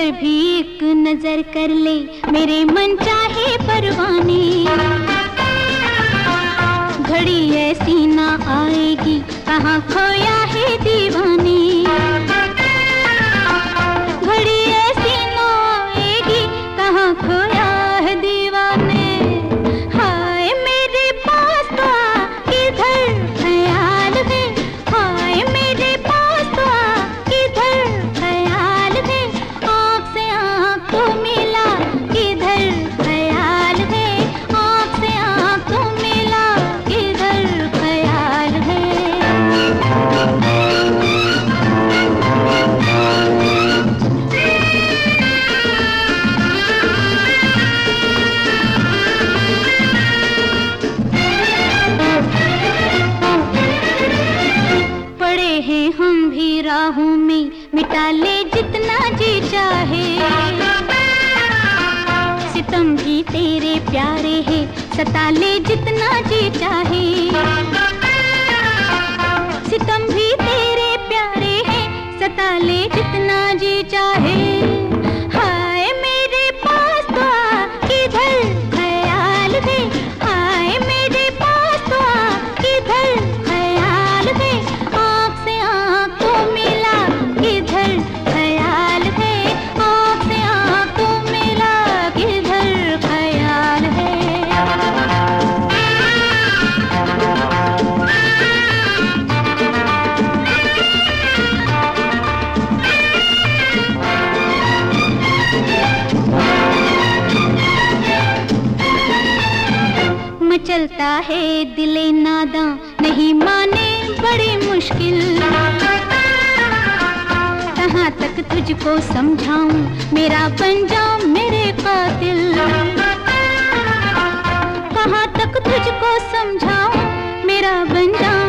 भी एक नजर कर ले मेरे मन चाहे परवाने, घड़ी ऐसी ना आएगी कहाँ खोया है दीवाने, घड़ी ऐसी ना आएगी कहाँ खोया है दीवाने। हाय मेरे पास तो आ किधर ख्याल है, हाय मेरे पास तो आ किधर ख्याल है, आँख से आँख तो मिला किधर ख्याल है, आँख से आँख तो मिला किधर ख्याल है। पड़े हैं हम भी राहों में, मिटा ले जितना जी चाहे, सितम भी तेरे प्यारे हैं, सता ले जितना जी चाहे, सितम भी तेरे प्यारे हैं, सता ले जितना जी चाहे। हाय मेरे पास तो आ किधर ख्याल है, हाय मेरे पास तो आ किधर ख्याल है, आँख से आँख तो मिला किधर ख्याल है, आँख से आँख तो मिला किधर ख्याल है। मचलता है दिले नादा नहीं माने बड़ी मुश्किल, कहाँ तक तुझको समझाऊं मेरा बन जाओ मेरे कातिल, कहाँ तक तुझको समझाऊं मेरा बन जाओ